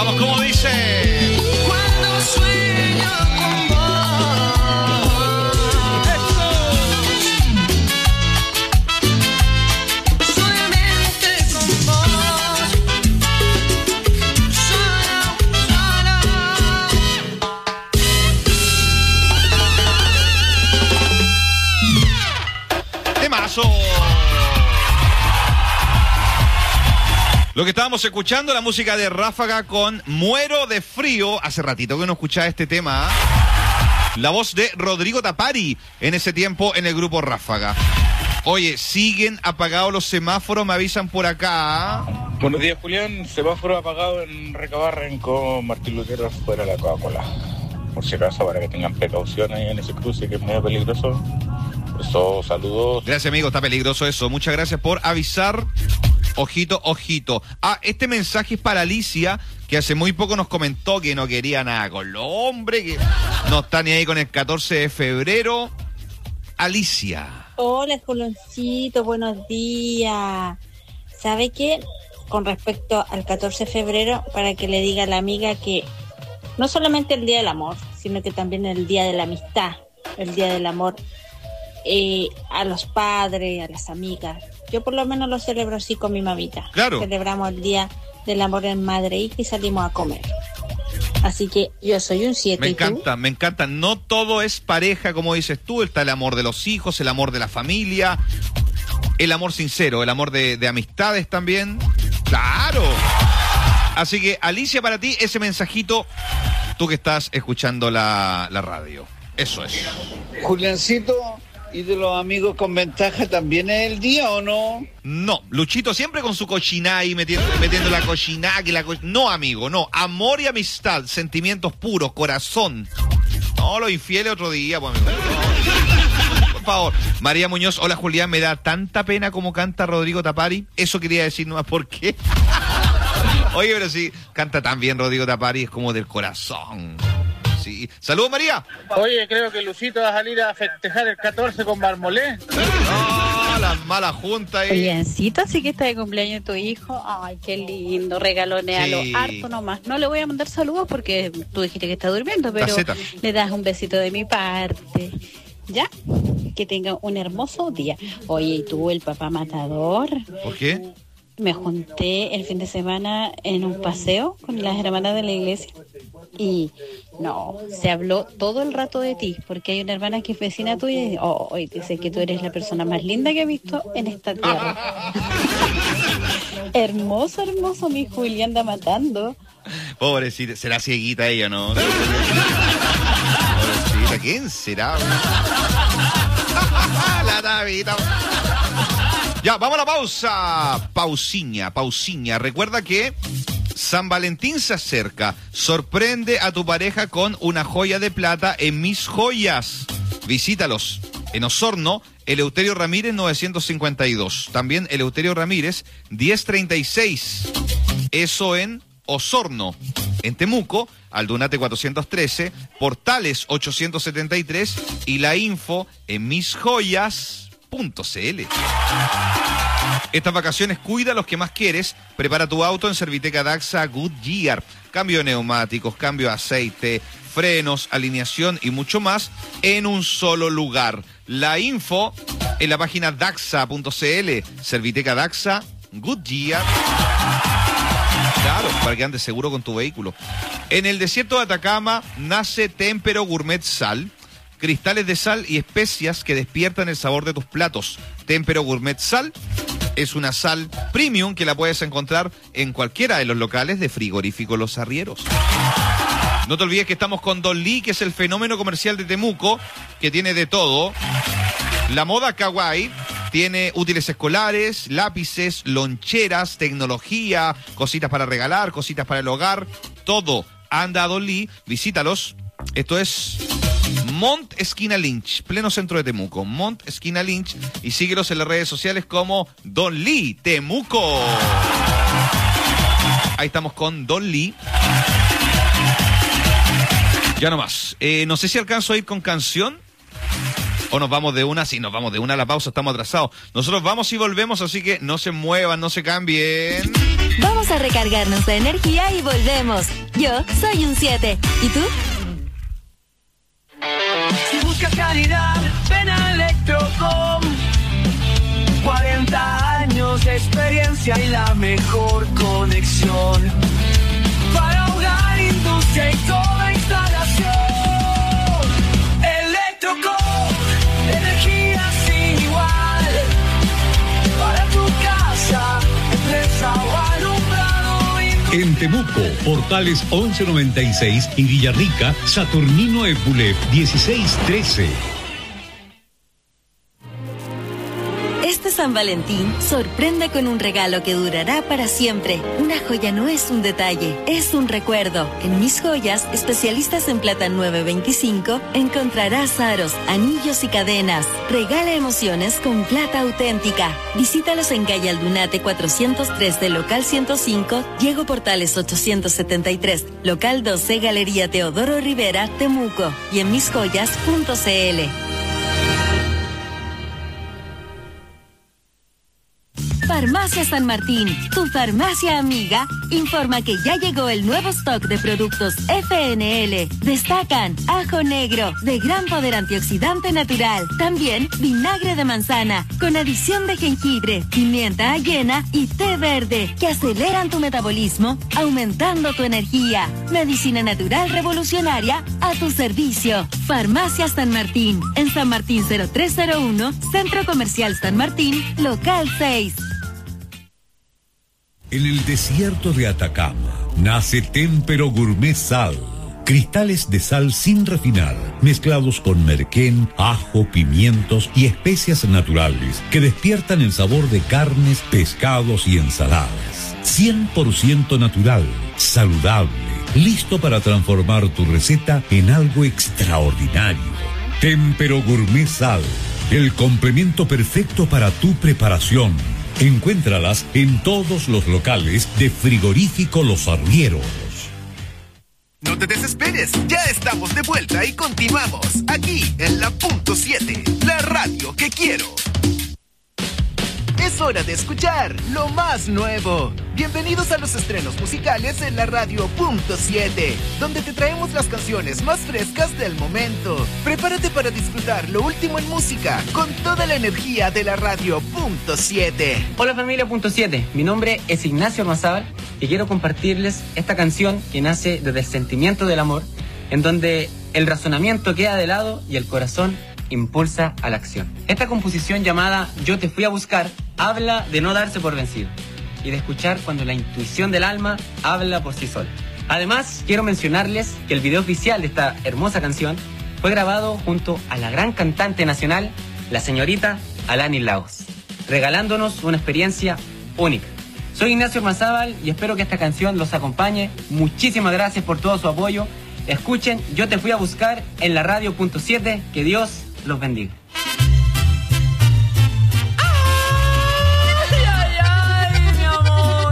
Vamos, como dice. Cuando sueño con vos. Solamente con vos. Solo, solo. Temazo. Lo que estábamos escuchando, la música de Ráfaga con Muero de Frío. Hace ratito que no escuchaba este tema. La voz de Rodrigo Tapari en ese tiempo en el grupo Ráfaga. Oye, siguen apagados los semáforos, me avisan por acá. Buenos días, Julián. Semáforo apagado en Recabarren con Martín Lutero fuera de la Coca-Cola. Por si acaso, para que tengan precaución ahí en ese cruce que es medio peligroso. Eso, saludos. Gracias, amigo, está peligroso eso. Muchas gracias por avisar. Ojito, ojito. Ah, este mensaje es para Alicia, que hace muy poco nos comentó que no quería nada con los hombres, que no está ni ahí con el catorce de febrero. Alicia. Hola, Juloncito, buenos días. ¿Sabe qué? Con respecto al catorce de febrero, para que le diga a la amiga que no solamente el Día del Amor, sino que también el Día de la Amistad, el Día del Amor eh, a los padres, a las amigas. Yo por lo menos lo celebro así con mi mamita. Claro. Celebramos el Día del Amor en madre e hija y salimos a comer. Así que yo soy un siete. Me ¿y tú? encanta, me encanta. No todo es pareja, como dices tú. Está el amor de los hijos, el amor de la familia, el amor sincero, el amor de, de amistades también. ¡Claro! Así que, Alicia, para ti, ese mensajito, tú que estás escuchando la, la radio. Eso es. Juliancito, ¿y de los amigos con ventaja también es el día o no? No, Luchito siempre con su cochiná ahí metiendo, metiendo la cochiná, que la co... No, amigo, no. Amor y amistad, sentimientos puros, corazón. No, los infieles otro día, pues, amigo. No. Por favor. María Muñoz, hola Julián, me da tanta pena como canta Rodrigo Tapari. Eso quería decir nomás, ¿por qué? Oye, pero sí, canta tan bien Rodrigo Tapari, es como del corazón. Sí. Saludos, María. Oye, creo que Lucito va a salir a festejar el catorce con Marmolé. No, las malas juntas ahí. Juliancito, así que está de cumpleaños tu hijo. Ay, qué lindo, regalonealo Sí. harto nomás. No le voy a mandar saludos porque tú dijiste que está durmiendo, pero Taceta. le das un besito de mi parte. ¿Ya? Que tenga un hermoso día. Oye, ¿y tú, el papá matador? ¿Por qué? Me junté el fin de semana en un paseo con las hermanas de la iglesia y no, se habló todo el rato de ti, porque hay una hermana que es vecina tuya y oh, y dice que tú eres la persona más linda que he visto en esta tierra. Hermoso, hermoso, mi Juli anda matando. Pobrecita, será cieguita ella, ¿no? Pobrecita, ¿quién será? La Navita. Ya, vamos a la pausa. Pausiña, pausiña. Recuerda que San Valentín se acerca. Sorprende a tu pareja con una joya de plata en Mis Joyas. Visítalos. En Osorno, Eleuterio Ramírez novecientos cincuenta y dos. También Eleuterio Ramírez diez treinta y seis. Eso en Osorno. En Temuco, Aldunate cuatrocientos trece. Portales ochocientos setenta y tres. Y la info en mis joyas punto c l. Estas vacaciones cuida a los que más quieres. Prepara tu auto en Serviteca Daxa Goodyear. Cambio de neumáticos, cambio de aceite, frenos, alineación y mucho más en un solo lugar. La info en la página daxa punto c l. Serviteca Daxa Goodyear. Claro, para que andes seguro con tu vehículo. En el desierto de Atacama nace Tempero Gourmet Sal. Cristales de sal y especias que despiertan el sabor de tus platos. Tempero Gourmet Sal es una sal premium que la puedes encontrar en cualquiera de los locales de Frigorífico Los Arrieros. No te olvides que estamos con Don Lee, que es el fenómeno comercial de Temuco, que tiene de todo. La moda kawaii tiene útiles escolares, lápices, loncheras, tecnología, cositas para regalar, cositas para el hogar, todo. Anda a Don Lee, visítalos. Esto es Mont Esquina Lynch, pleno centro de Temuco. Mont Esquina Lynch, y síguelos en las redes sociales como Don Lee Temuco. Ahí estamos con Don Lee. Ya nomás. Eh, no sé si alcanzo a ir con canción. O nos vamos de una, sí, nos vamos de una a la pausa, estamos atrasados. Nosotros vamos y volvemos, así que no se muevan, no se cambien. Vamos a recargarnos de energía y volvemos. Yo soy un siete. ¿Y tú? Si buscas calidad, ven a Electrocom. cuarenta años de experiencia y la mejor conexión. Para hogar, industria y toda instalación. Electrocom, energía sin igual. Para tu casa, empresa o alumbrado. En Temuco, Portales once noventa y seis y Villarrica, Saturnino Epule dieciséis trece. Este San Valentín sorprende con un regalo que durará para siempre. Una joya no es un detalle, es un recuerdo. En Mis Joyas, especialistas en plata nueve veinticinco, encontrarás aros, anillos y cadenas. Regala emociones con plata auténtica. Visítalos en calle Aldunate cuatrocientos tres del local ciento cinco, Diego Portales ochocientos setenta y tres, local doce, Galería Teodoro Rivera, Temuco, y en mis joyas punto c l. Farmacia San Martín, tu farmacia amiga, informa que ya llegó el nuevo stock de productos F N L. Destacan ajo negro, de gran poder antioxidante natural. También vinagre de manzana, con adición de jengibre, pimienta ayena y té verde, que aceleran tu metabolismo, aumentando tu energía. Medicina natural revolucionaria a tu servicio. Farmacia San Martín, en San Martín cero tres cero uno, Centro Comercial San Martín, local seis. En el desierto de Atacama nace Témpero Gourmet Sal. Cristales de sal sin refinar, mezclados con merquén, ajo, pimientos y especias naturales que despiertan el sabor de carnes, pescados y ensaladas. cien por ciento natural, saludable, listo para transformar tu receta en algo extraordinario. Témpero Gourmet Sal, el complemento perfecto para tu preparación. Encuéntralas en todos los locales de Frigorífico Los Arrieros. No te desesperes, ya estamos de vuelta y continuamos aquí en la punto siete, la radio que quiero. Es hora de escuchar lo más nuevo. Bienvenidos a los estrenos musicales en la radio punto siete, donde te traemos las canciones más frescas del momento. Prepárate para disfrutar lo último en música con toda la energía de la radio punto siete. Hola familia punto siete, mi nombre es Ignacio Armazábal y quiero compartirles esta canción que nace desde el sentimiento del amor, en donde el razonamiento queda de lado y el corazón impulsa a la acción. Esta composición llamada Yo te fui a buscar habla de no darse por vencido y de escuchar cuando la intuición del alma habla por sí sola. Además, quiero mencionarles que el video oficial de esta hermosa canción fue grabado junto a la gran cantante nacional, la señorita Alanis Lagos, regalándonos una experiencia única. Soy Ignacio Armazábal y espero que esta canción los acompañe. Muchísimas gracias por todo su apoyo. Escuchen Yo te fui a buscar en la radio punto siete. Que Dios los bendiga. Ay, ay, ay, mi amor.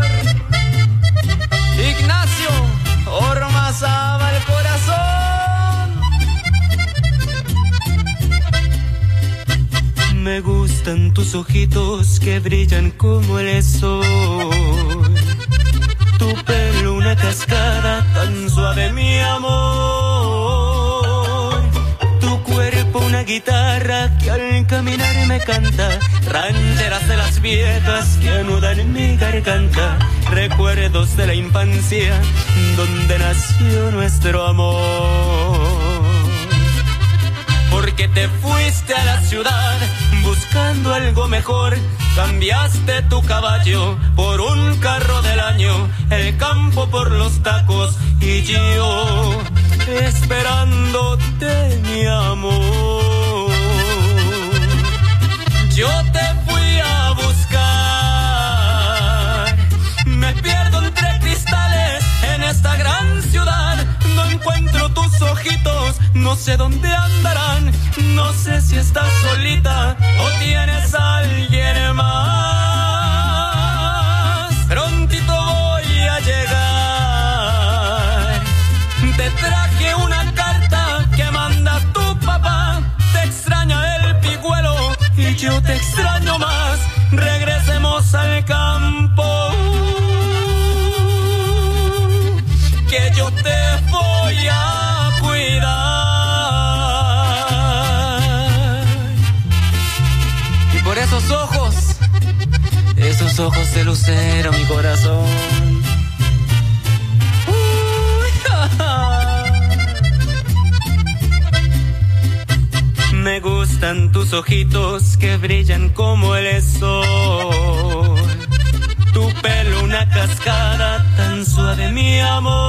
Ignacio Ormazábal el corazón. Me gustan tus ojitos que brillan como el sol. Tu pelo una cascada tan suave, mi amor. Tu cuerpo una guitarra que al caminar me canta. Rancheras de las viejas que anudan en mi garganta. Recuerdos de la infancia donde nació nuestro amor. Porque te fuiste a la ciudad buscando algo mejor. Cambiaste tu caballo por un carro del año, el campo por los tacos y yo esperándote, mi amor. Yo te fui a buscar, me pierdo entre cristales en esta gran ciudad. No encuentro tus ojitos, no sé dónde andarán. No sé si estás solita o tienes a alguien más. Prontito voy a llegar. Te traje una carta que manda tu papá. Te extraña el yo te voy a cuidar. Y por esos ojos, esos ojos de lucero, mi corazón. Uy, ja, ja. Me gustan tus ojitos que brillan como el sol. Tu pelo una cascada tan suave, mi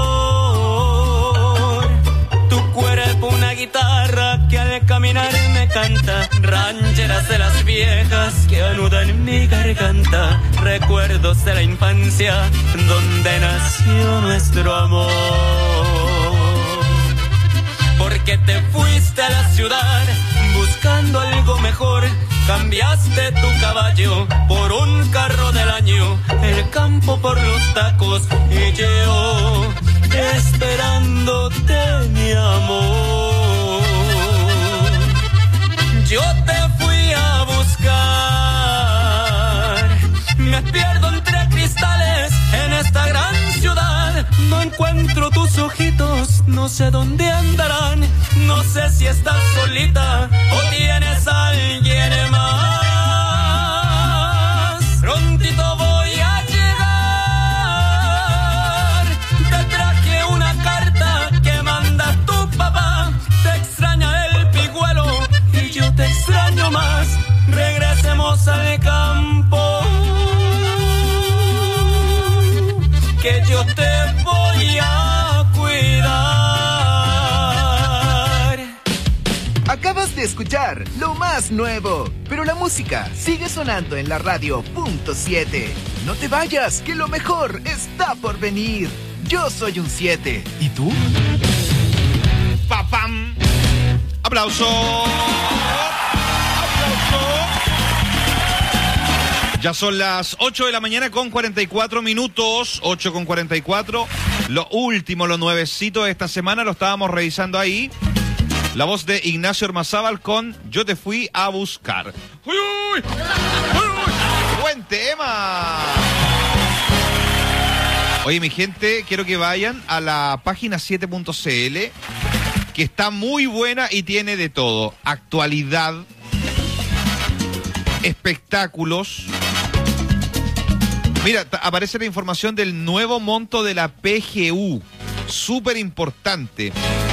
amor. Tu cuerpo una guitarra que al caminar me canta. Rancheras de las viejas que anudan mi garganta. Recuerdos de la infancia donde nació nuestro amor. Porque te fuiste a la ciudad buscando algo mejor. Cambiaste tu caballo por un carro del año, el campo por los tacos y yo esperándote, mi amor. Yo te fui a buscar, me pierdo entre cristales en esta gran ciudad. No encuentro tus ojitos, no sé dónde andarán. No sé si estás solita o tienes a alguien más. Prontito voy a llegar. Te traje una carta que manda tu papá. Te extraña el pigüelo y yo te extraño más. Regresemos al campo, que yo te voy a cuidar. Acabas de escuchar lo más nuevo, pero la música sigue sonando en la radio punto siete. No te vayas, que lo mejor está por venir. Yo soy un siete. ¿Y tú? ¡Papam! ¡Aplauso! ¡Aplauso! Ya son las ocho de la mañana con cuarenta y cuatro minutos. ocho con cuarenta y cuatro. Lo último, lo nuevecito de esta semana lo estábamos revisando ahí. La voz de Ignacio Ormazábal con Yo te fui a buscar. ¡Uy, uy! ¡Uy, uy! ¡Buen tema! Oye, mi gente, quiero que vayan a la página siete punto c l, que está muy buena y tiene de todo. Actualidad, espectáculos. Mira, t- aparece la información del nuevo monto de la P G U. Súper importante.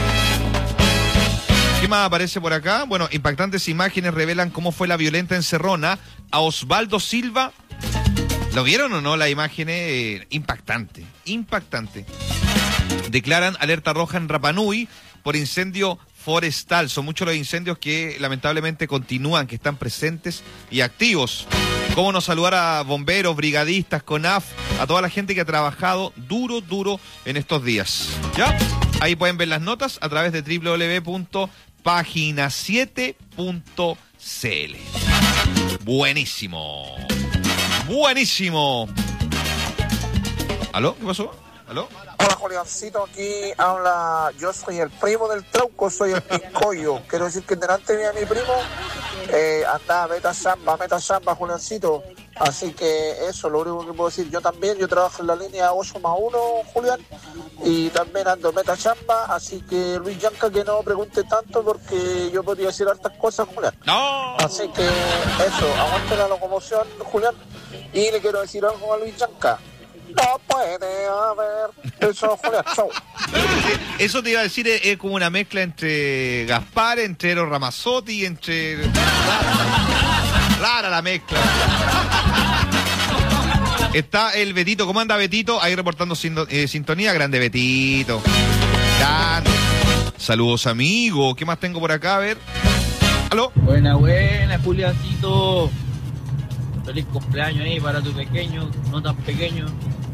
¿Qué más aparece por acá? Bueno, impactantes imágenes revelan cómo fue la violenta encerrona a Osvaldo Silva. ¿Lo vieron o no la imagen? Eh, impactante, impactante. Declaran alerta roja en Rapa Nui por incendio forestal. Son muchos los incendios que lamentablemente continúan, que están presentes y activos. Cómo no saludar a bomberos, brigadistas, CONAF, a toda la gente que ha trabajado duro, duro en estos días. ¿Ya? Ahí pueden ver las notas a través de doble u doble u doble u punto página siete punto c l. Buenísimo. Buenísimo. ¿Aló? ¿Qué pasó? ¿Aló? Hola, Juliancito, aquí habla, yo soy el primo del Trauco, soy el Piscoyo. Quiero decir que delante de mi primo eh, anda meta samba, meta samba, Juliancito. Así que eso, lo único que puedo decir. Yo también, yo trabajo en la línea ocho más uno, Julián, y también ando meta chamba, así que Luis Yanca que no pregunte tanto porque yo podría decir hartas cosas, Julián. No. Así que eso, aguante la locomoción, Julián, y le quiero decir algo a Luis Yanca. No puede haber eso, Julián, chau. Eso te iba a decir, es, es como una mezcla entre Gaspar, entre Eros Ramazzotti, entre... Rara la mezcla. Está el Betito. ¿Cómo anda Betito? Ahí reportando sin, eh, sintonía. Grande Betito. Grande. Saludos, amigo. ¿Qué más tengo por acá? A ver. ¿Aló? Buena, buena, Juliancito. Feliz cumpleaños ahí para tu pequeño, no tan pequeño.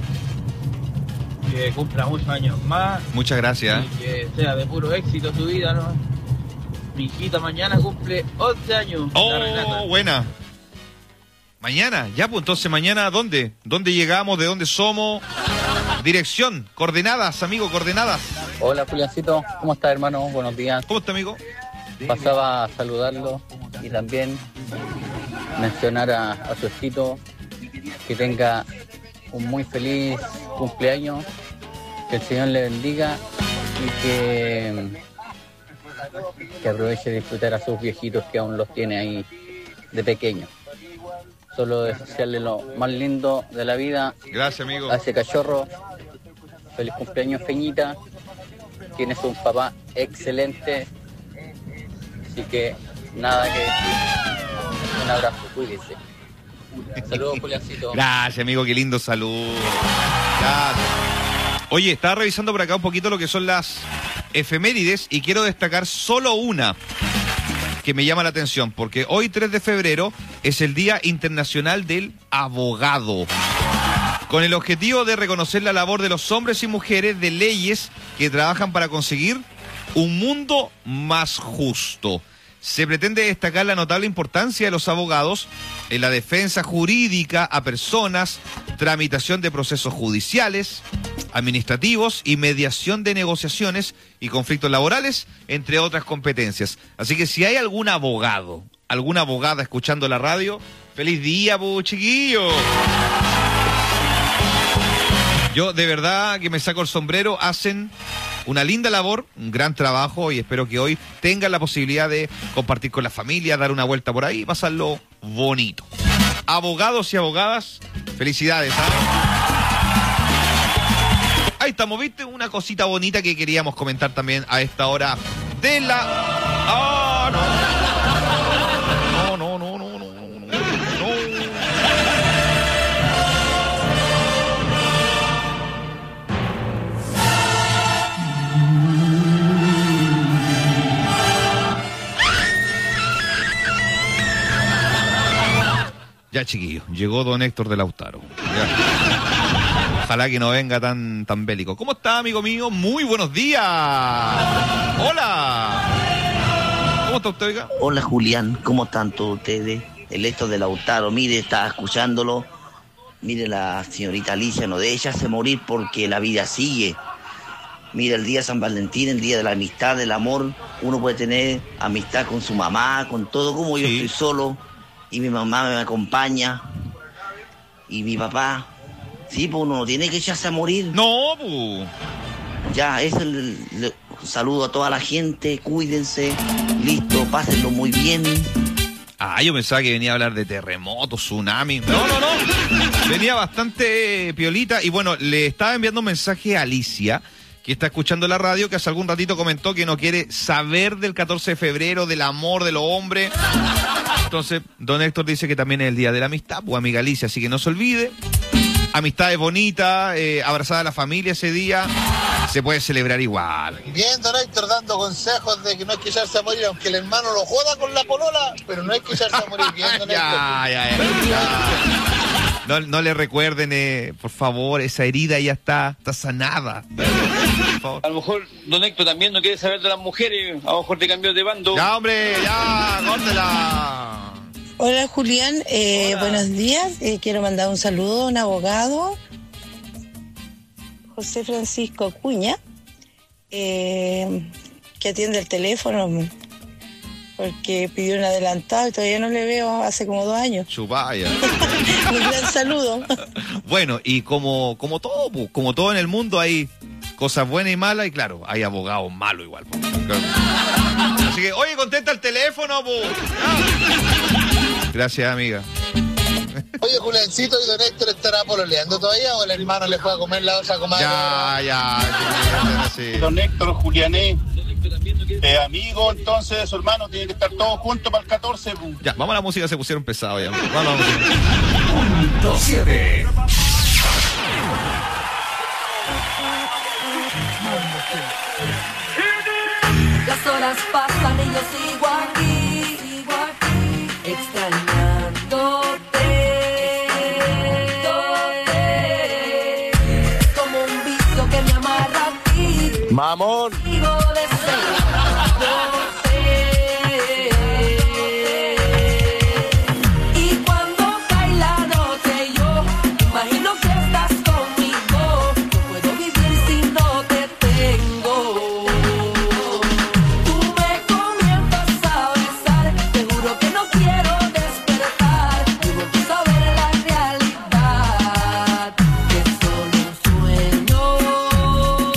Que cumpla muchos años más. Muchas gracias. Y que sea de puro éxito tu vida, ¿no? Mi hijita mañana cumple once años. Oh, buena. Mañana, ya pues entonces mañana, ¿dónde? ¿Dónde llegamos? ¿De dónde somos? Dirección, coordenadas, amigo, coordenadas. Hola, Juliancito, ¿cómo estás, hermano? Buenos días. ¿Cómo está, amigo? Pasaba a saludarlo y también mencionar a, a su hijito que tenga un muy feliz cumpleaños Que el Señor le bendiga y que, que aproveche de disfrutar a sus viejitos que aún los tiene ahí de pequeños. Solo desearle lo más lindo de la vida. Gracias, amigo. A ese cachorro. Feliz cumpleaños, Feñita. Tienes un papá excelente. Así que nada que decir. Un abrazo, cuídese. Saludos, Juliancito. Gracias, amigo, qué lindo salud. Gracias. Oye, estaba revisando por acá un poquito lo que son las efemérides y quiero destacar solo una que me llama la atención, porque hoy, tres de febrero, es el Día Internacional del Abogado, con el objetivo de reconocer la labor de los hombres y mujeres de leyes que trabajan para conseguir un mundo más justo. Se pretende destacar la notable importancia de los abogados en la defensa jurídica a personas, tramitación de procesos judiciales, administrativos y mediación de negociaciones y conflictos laborales, entre otras competencias. Así que si hay algún abogado, alguna abogada escuchando la radio, feliz día, pu, chiquillo. Yo de verdad que me saco el sombrero, hacen una linda labor, un gran trabajo y espero que hoy tengan la posibilidad de compartir con la familia, dar una vuelta por ahí y pasarlo bonito. Abogados y abogadas, felicidades. ¿eh? Ahí estamos, ¿viste? Una cosita bonita que queríamos comentar también a esta hora de la... ¡Oh, no! No, no, no, no, no, no, no. Ya, chiquillos, llegó don Héctor de Lautaro. Ya. Ojalá que no venga tan, tan bélico. ¿Cómo está, amigo mío? Muy buenos días. Hola. ¿Cómo está usted, oiga? Hola, Julián. ¿Cómo están todos ustedes? El Héctor de Lautaro, mire, estaba escuchándolo. Mire, la señorita Alicia, no de ella hace morir porque la vida sigue. Mira, el día de San Valentín, el día de la amistad, del amor, uno puede tener amistad con su mamá, con todo, como yo estoy solo. Y mi mamá me acompaña. Y mi papá. Sí, pues uno no tiene que echarse a morir. No, pues. Ya, eso le, le, saludo a toda la gente. Cuídense. Listo, pásenlo muy bien. Ah, yo pensaba que venía a hablar de terremotos, tsunami. No, no, no. Venía bastante piolita. Y bueno, le estaba enviando un mensaje a Alicia, que está escuchando la radio, que hace algún ratito comentó que no quiere saber del catorce de febrero, del amor, de los hombres. Entonces, don Héctor dice que también es el día de la amistad, pues amiga Alicia, así que no se olvide. Amistad es bonita, eh, abrazada a la familia ese día, se puede celebrar igual. Bien, don Héctor, dando consejos de que no hay que echarse a morir, aunque el hermano lo joda con la polola, pero no hay que echarse a morir. Bien, don Héctor. ya, ya, ya, ya. No, no le recuerden, eh, por favor, esa herida ya está, está sanada. A lo mejor don Héctor también no quiere saber de las mujeres, a lo mejor te cambió de bando. Ya, hombre, ya, córtela. Hola, Julián, eh, Hola. buenos días. Eh, quiero mandar un saludo a un abogado, José Francisco Cuña, eh, que atiende el teléfono porque pidió un adelantado y todavía no le veo hace como dos años. Chupaya. Un gran saludo. Bueno, y como, como todo, como todo en el mundo hay cosas buenas y malas, y claro, hay abogados malos igual. Claro. Así que, oye, contesta el teléfono, po. Gracias, amiga. Oye, Juliancito, ¿y don Héctor estará pololeando todavía o el hermano le fue a comer la osa comadre? Ya, ya. Sí. Don Héctor, Juliané, eh, amigo, entonces, su hermano, tiene que estar todos juntos para el catorce. Pum. Ya, vamos a la música, se pusieron pesados ya. Vamos a la música. Punto siete. Las horas pasan y yo sigo aquí, sigo aquí, extrañándote, extrañándote. Es como un vicio que me amarra a ti. Mamón. Sigo deseándote. Y cuando cae la noche yo imagino que estás conmigo. No puedo vivir si no te tengo. Sueño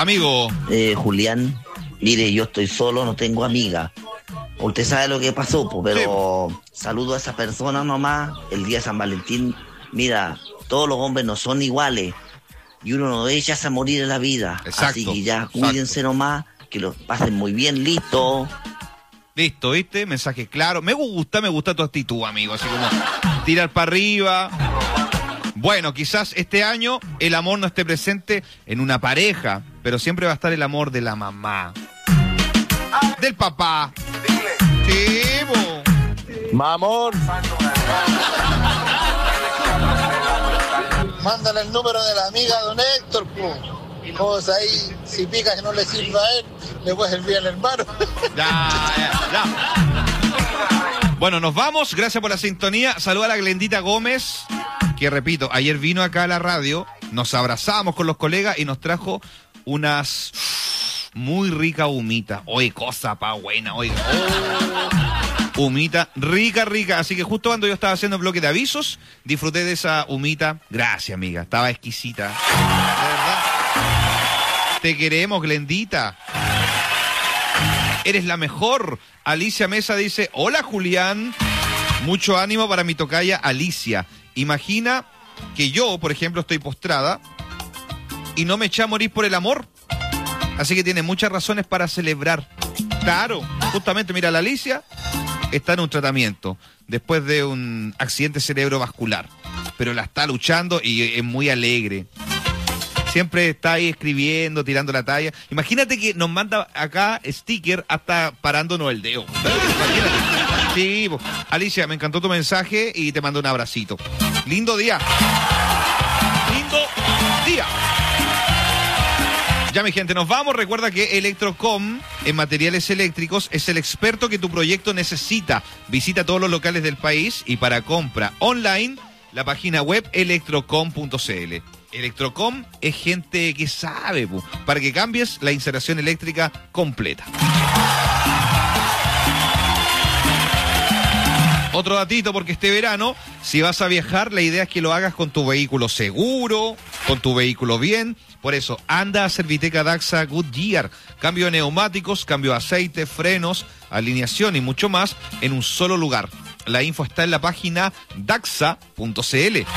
Amigo. Eh, Julián, mire, yo estoy solo, no tengo amiga. Usted sabe lo que pasó, po, pero sí. Saludo a esa persona nomás. El día de San Valentín, mira, todos los hombres no son iguales. Y uno no debe echarse a morir en la vida. Exacto, así que ya, exacto. Cuídense nomás, que lo pasen muy bien, listo. Listo, ¿viste? Mensaje claro. Me gusta, me gusta tu actitud, amigo. Así como tirar para arriba. Bueno, quizás este año el amor no esté presente en una pareja, pero siempre va a estar el amor de la mamá, del papá. Sí, bo. Mamón. Mándale el número de la amiga don Héctor, po. Vos ahí, si pica que no le sirva a él, le puedes enviar al hermano. Ya, ya, ya. Bueno, nos vamos. Gracias por la sintonía. Saluda a la Glendita Gómez, que repito, ayer vino acá a la radio, nos abrazamos con los colegas y nos trajo unas muy rica humita. Oye, cosa pa' buena, oiga. Oh, humita rica, rica. Así que justo cuando yo estaba haciendo el bloque de avisos, disfruté de esa humita. Gracias, amiga. Estaba exquisita. De verdad. Te queremos, Glendita. Eres la mejor. Alicia Mesa dice, hola, Julián. Mucho ánimo para mi tocaya Alicia. Imagina que yo, por ejemplo, estoy postrada y no me eché a morir por el amor. Así que tiene muchas razones para celebrar. Claro, justamente, mira, la Alicia está en un tratamiento después de un accidente cerebrovascular, pero la está luchando y es muy alegre. Siempre está ahí escribiendo, tirando la talla. Imagínate que nos manda acá sticker hasta parándonos el dedo. Imagínate. Sí, pues. Alicia, me encantó tu mensaje y te mando un abracito. Lindo día. Lindo día. Ya, mi gente, nos vamos. Recuerda que Electrocom en materiales eléctricos es el experto que tu proyecto necesita. Visita todos los locales del país y para compra online, la página web electrocom punto c l. Electrocom es gente que sabe, pu, para que cambies la instalación eléctrica completa. Otro datito, porque este verano, si vas a viajar, la idea es que lo hagas con tu vehículo seguro, con tu vehículo bien. Por eso, anda a Serviteca Daxa Goodyear. Cambio de neumáticos, cambio de aceite, frenos, alineación y mucho más en un solo lugar. La info está en la página daxa punto c l.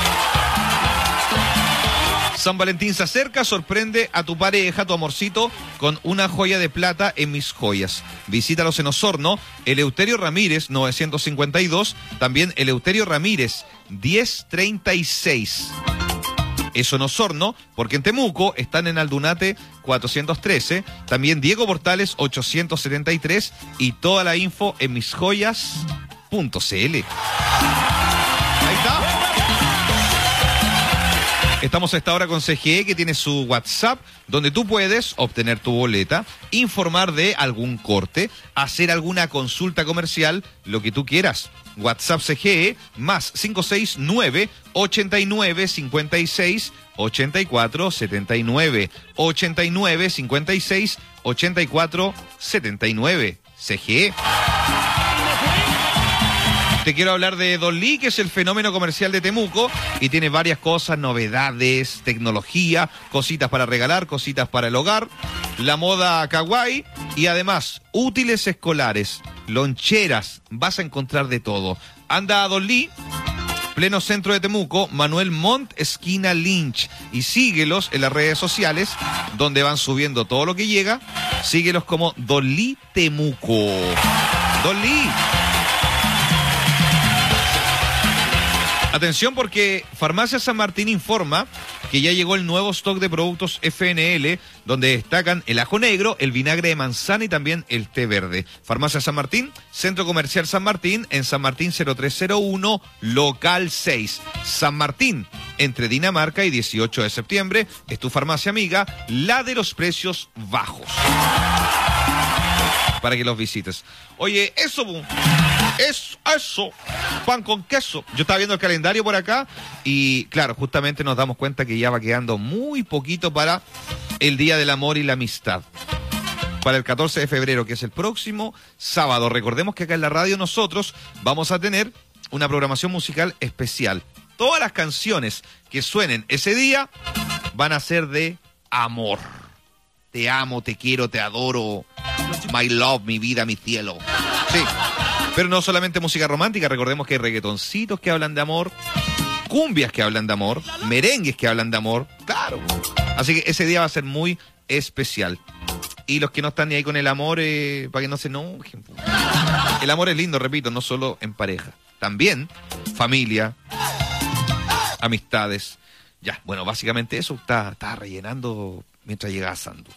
San Valentín se acerca, sorprende a tu pareja, a tu amorcito, con una joya de plata en Mis Joyas. Visítalos en Osorno, Eleuterio Ramírez, novecientos cincuenta y dos, también Eleuterio Ramírez, diez treinta y seis. Eso en Osorno, porque en Temuco están en Aldunate cuatrocientos trece, también Diego Portales ochocientos setenta y tres y toda la info en mis joyas punto c l. Ahí está. Estamos a esta hora con C G E, que tiene su WhatsApp, donde tú puedes obtener tu boleta, informar de algún corte, hacer alguna consulta comercial, lo que tú quieras. WhatsApp C G E más cinco seis nueve, ochenta y nueve, cincuenta y seis, ochenta y cuatro, setenta y nueve. ochenta y nueve, cincuenta y seis, ochenta y cuatro, setenta y nueve. C G E. Te quiero hablar de Don Lee, que es el fenómeno comercial de Temuco y tiene varias cosas, novedades, tecnología, cositas para regalar, cositas para el hogar, la moda kawaii y además útiles escolares, loncheras, vas a encontrar de todo. Anda a Don Lee, pleno centro de Temuco, Manuel Montt, esquina Lynch, y síguelos en las redes sociales, donde van subiendo todo lo que llega. Síguelos como Don Lee Temuco. Don Lee. Atención, porque Farmacia San Martín informa que ya llegó el nuevo stock de productos F N L, donde destacan el ajo negro, el vinagre de manzana y también el té verde. Farmacia San Martín, Centro Comercial San Martín, en San Martín cero tres cero uno, local seis. San Martín, entre Dinamarca y dieciocho de septiembre, es tu farmacia amiga, la de los precios bajos. Para que los visites. Oye, eso, eso, eso, pan con queso. Yo estaba viendo el calendario por acá y, claro, justamente nos damos cuenta que ya va quedando muy poquito para el Día del Amor y la Amistad. Para el catorce de febrero, que es el próximo sábado. Recordemos que acá en la radio nosotros vamos a tener una programación musical especial. Todas las canciones que suenen ese día van a ser de amor. te amo, te quiero, te adoro, my love, mi vida, mi cielo. Sí, pero no solamente música romántica, recordemos que hay reggaetoncitos que hablan de amor, cumbias que hablan de amor, merengues que hablan de amor, claro. Así que ese día va a ser muy especial. Y los que no están ni ahí con el amor, eh, para que no se enojen. El amor es lindo, repito, no solo en pareja. También familia, amistades. Ya, bueno, básicamente eso está, está rellenando mientras llegaba Sandu.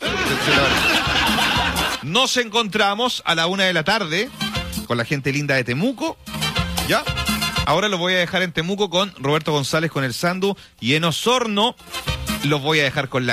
Nos encontramos a la una de la tarde con la gente linda de Temuco. ¿Ya? Ahora los voy a dejar en Temuco con Roberto González con el Sandu. Y en Osorno los voy a dejar con la